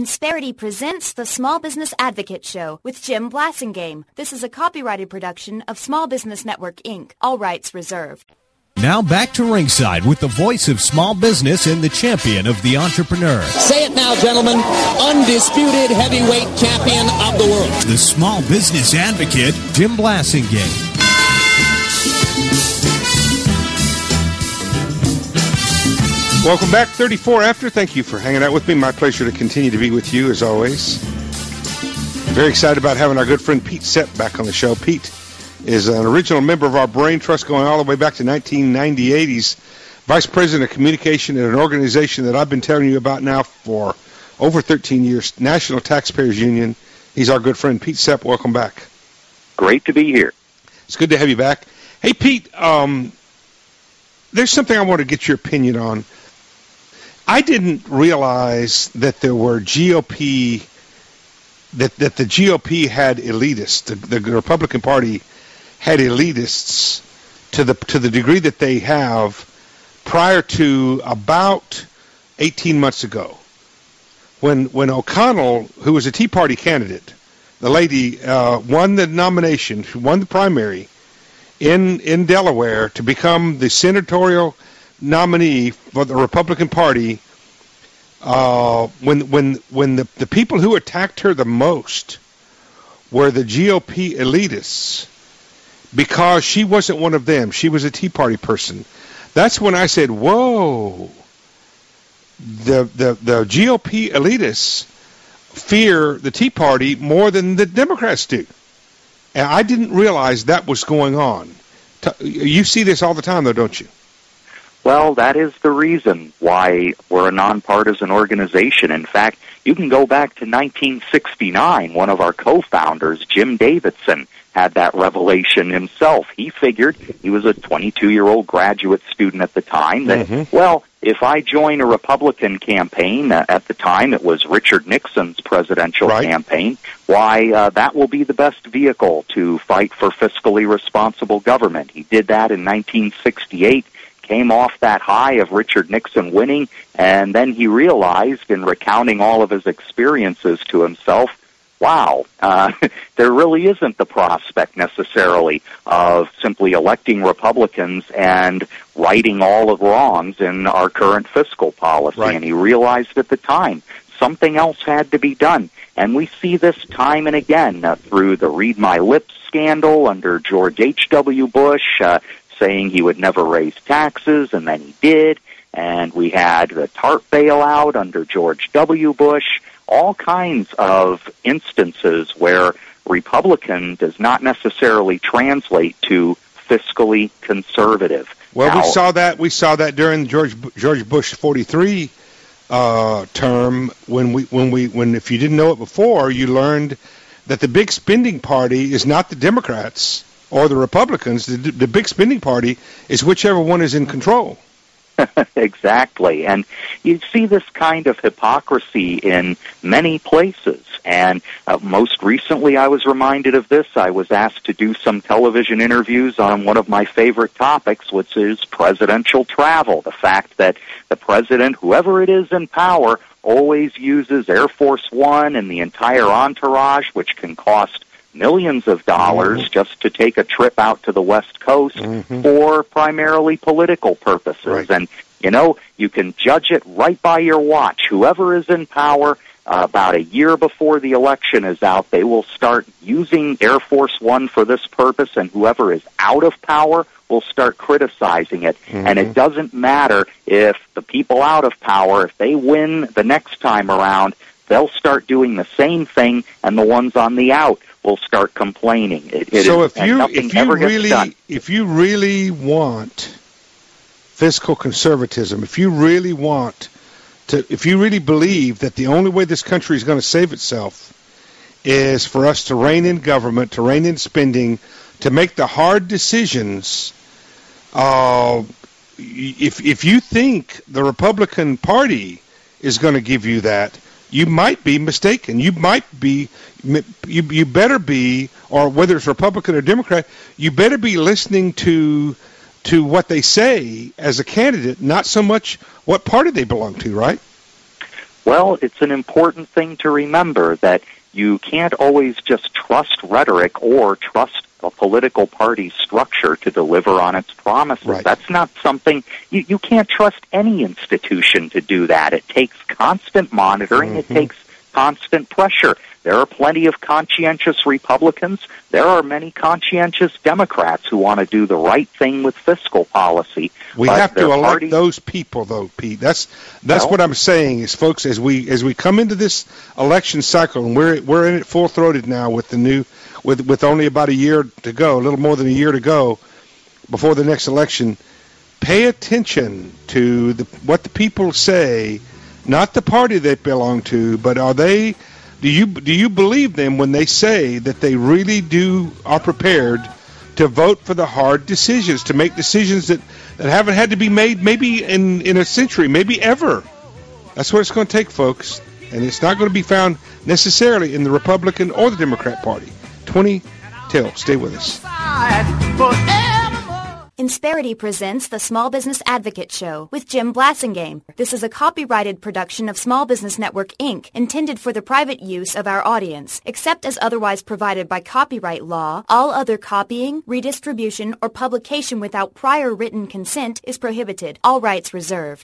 Insperity presents the Small Business Advocate Show with Jim Blasingame. This is a copyrighted production of Small Business Network, Inc., all rights reserved. Now back to ringside with the voice of small business and the champion of the entrepreneur. Say it now, gentlemen. Undisputed heavyweight champion of the world. The small business advocate, Jim Blasingame. Welcome back, 34 After. Thank you for hanging out with me. My pleasure to continue to be with you, as always. Very excited about having our good friend Pete Sepp back on the show. Pete is an original member of our Brain Trust going all the way back to 1998. He's Vice President of Communication at an organization that I've been telling you about now for over 13 years, National Taxpayers Union. He's our good friend. Pete Sepp, welcome back. Great to be here. It's good to have you back. Hey, Pete, there's something I want to get your opinion on. I didn't realize that there were GOP, that the GOP had elitists. The Republican Party had elitists to the degree that they have prior to about 18 months ago, when O'Connell, who was a Tea Party candidate, the lady won the nomination, won the primary in Delaware to become the senatorial nominee for the Republican Party. When the people who attacked her the most were the GOP elitists, because she wasn't one of them. She was a Tea Party person. That's when I said, whoa, the GOP elitists fear the Tea Party more than the Democrats do. And I didn't realize that was going on. You see this all the time, though, don't you? Well, that is the reason why we're a nonpartisan organization. In fact, you can go back to 1969. One of our co-founders, Jim Davidson, had that revelation himself. He figured, he was a 22-year-old graduate student at the time, that, well, if I join a Republican campaign, at the time it was Richard Nixon's presidential campaign, why, that will be the best vehicle to fight for fiscally responsible government. He did that in 1968. Came off that high of Richard Nixon winning, and then he realized, in recounting all of his experiences to himself, wow, there really isn't the prospect necessarily of simply electing Republicans and righting all of wrongs in our current fiscal policy. And he realized at the time something else had to be done. And we see this time and again through the Read My Lips scandal under George H.W. Bush, saying he would never raise taxes, and then he did. And we had the TARP bailout under George W. Bush, all kinds of instances where Republican does not necessarily translate to fiscally conservative. Well, now, we saw that during George Bush 43 term, when if you didn't know it before, you learned that the big spending party is not the Democrats or the Republicans. The big spending party is whichever one is in control. Exactly. And you see this kind of hypocrisy in many places. And most recently I was reminded of this. I was asked to do some television interviews on one of my favorite topics, which is presidential travel. The fact that the president, whoever it is in power, always uses Air Force One and the entire entourage, which can cost millions of dollars just to take a trip out to the West Coast for primarily political purposes. And, you know, you can judge it right by your watch. Whoever is in power, about a year before the election is out, they will start using Air Force One for this purpose, and whoever is out of power will start criticizing it. And it doesn't matter if the people out of power, if they win the next time around, they'll start doing the same thing, and the ones on the out will start complaining. So if you really want fiscal conservatism, if you really believe that the only way this country is going to save itself is for us to rein in government, to rein in spending, to make the hard decisions, if you think the Republican Party is going to give you that, you might be mistaken. You better be, or whether it's Republican or Democrat, you better be listening to what they say as a candidate, not so much what party they belong to, right? Well, it's an important thing to remember that you can't always just trust rhetoric or trust a political party's structure to deliver on its promises. Right. That's not something, you can't trust any institution to do that. It takes constant monitoring. It takes constant pressure. There are plenty of conscientious Republicans. There are many conscientious Democrats who want to do the right thing with fiscal policy. We have to elect those people, though, Pete. That's what I'm saying is, folks, as we come into this election cycle, and we're in it full-throated now with the new with only about a year to go, a little more than a year to go before the next election. Pay attention to what the people say, not the party they belong to, but do you believe them when they say that they really are prepared to vote for the hard decisions, to make decisions that haven't had to be made maybe in a century, maybe ever? That's what it's going to take, folks. And it's not going to be found necessarily in the Republican or the Democrat Party. 20 Stay with us. Insperity presents the Small Business Advocate Show with Jim Blasingame. This is a copyrighted production of Small Business Network, Inc., intended for the private use of our audience. Except as otherwise provided by copyright law, all other copying, redistribution, or publication without prior written consent is prohibited. All rights reserved.